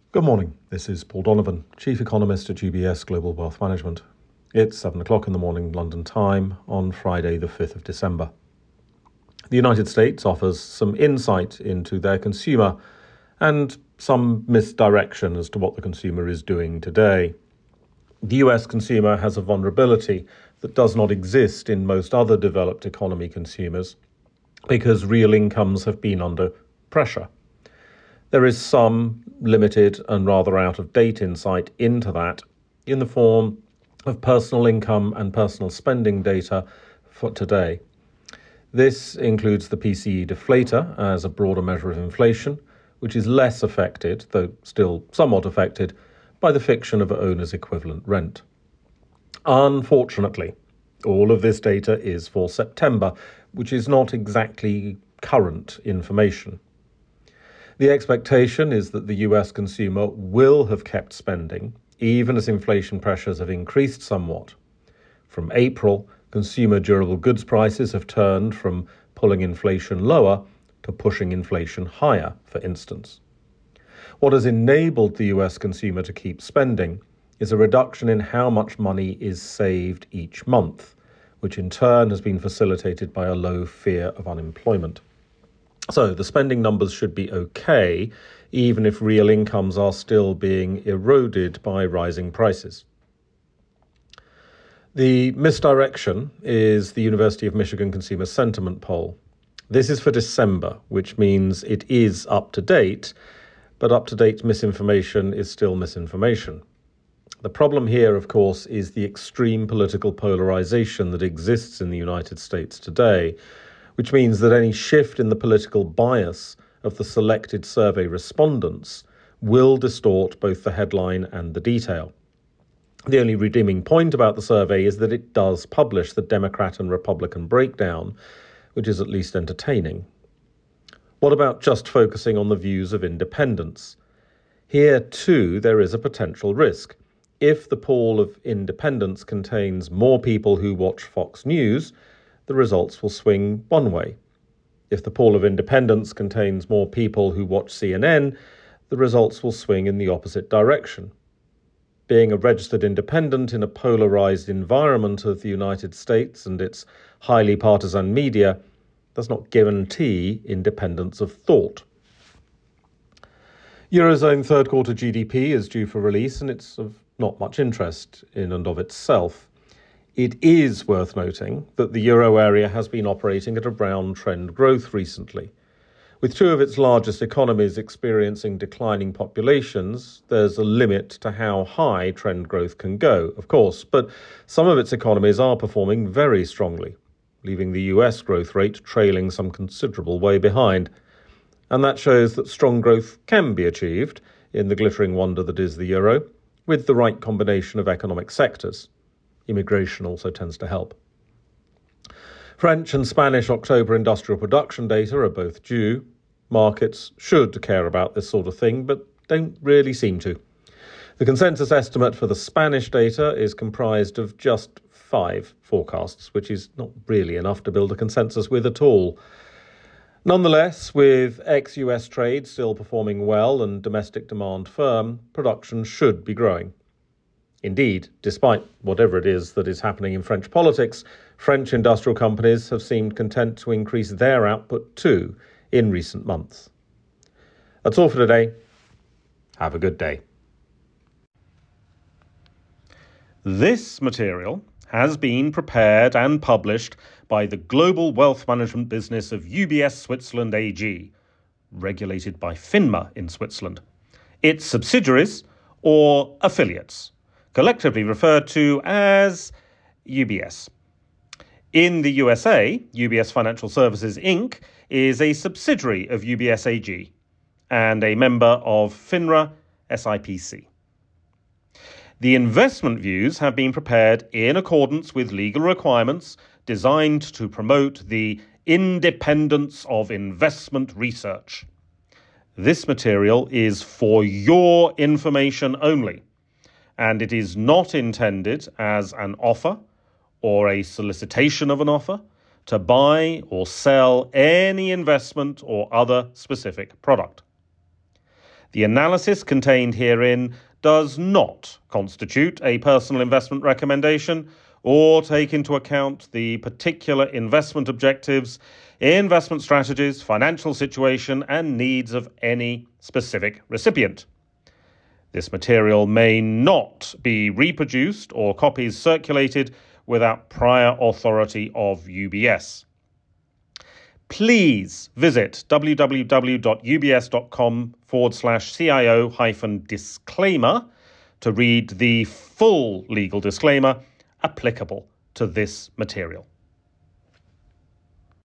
Good morning. This is Paul Donovan, Chief Economist at UBS Global Wealth Management. It's 7 o'clock in the morning London time on Friday the 5th of December. The United States offers some insight into their consumer and some misdirection as to what the consumer is doing today. The US consumer has a vulnerability that does not exist in most other developed economy consumers because real incomes have been under pressure. There is some limited and rather out-of-date insight into that in the form of personal income and personal spending data for today. This includes the PCE deflator as a broader measure of inflation, which is less affected, though still somewhat affected, by the fiction of owner's equivalent rent. Unfortunately, all of this data is for September, which is not exactly current information. The expectation is that the US consumer will have kept spending, even as inflation pressures have increased somewhat. From April, consumer durable goods prices have turned from pulling inflation lower to pushing inflation higher, for instance. What has enabled the US consumer to keep spending is a reduction in how much money is saved each month, which in turn has been facilitated by a low fear of unemployment. So the spending numbers should be okay, even if real incomes are still being eroded by rising prices. The misdirection is the University of Michigan Consumer Sentiment Poll. This is for December, which means it is up to date, but up-to-date misinformation is still misinformation. The problem here, of course, is the extreme political polarization that exists in the United States today, which means that any shift in the political bias of the selected survey respondents will distort both the headline and the detail. The only redeeming point about the survey is that it does publish the Democrat and Republican breakdown, which is at least entertaining. What about just focusing on the views of independents? Here, too, there is a potential risk. If the poll of independents contains more people who watch Fox News, the results will swing one way. If the poll of independents contains more people who watch CNN, the results will swing in the opposite direction. Being a registered independent in a polarized environment of the United States and its highly partisan media does not guarantee independence of thought. Eurozone third quarter GDP is due for release, and it's of not much interest in and of itself. It is worth noting that the euro area has been operating at around trend growth recently. With two of its largest economies experiencing declining populations, there's a limit to how high trend growth can go, of course, but some of its economies are performing very strongly, leaving the US growth rate trailing some considerable way behind. And that shows that strong growth can be achieved in the glittering wonder that is the euro, with the right combination of economic sectors. Immigration also tends to help. French and Spanish October industrial production data are both due. Markets should care about this sort of thing, but don't really seem to. The consensus estimate for the Spanish data is comprised of just 5 forecasts, which is not really enough to build a consensus with at all. Nonetheless, with ex-US trade still performing well and domestic demand firm, production should be growing. Indeed, despite whatever it is that is happening in French politics, French industrial companies have seemed content to increase their output too in recent months. That's all for today. Have a good day. This material has been prepared and published by the global wealth management business of UBS Switzerland AG, regulated by FINMA in Switzerland, its subsidiaries or affiliates, collectively referred to as UBS. In the USA, UBS Financial Services Inc. is a subsidiary of UBS AG and a member of FINRA SIPC. The investment views have been prepared in accordance with legal requirements designed to promote the independence of investment research. This material is for your information only, and it is not intended as an offer or a solicitation of an offer to buy or sell any investment or other specific product. The analysis contained herein does not constitute a personal investment recommendation or take into account the particular investment objectives, investment strategies, financial situation, and needs of any specific recipient. This material may not be reproduced or copies circulated without prior authority of UBS. Please visit www.ubs.com/CIO-disclaimer to read the full legal disclaimer applicable to this material.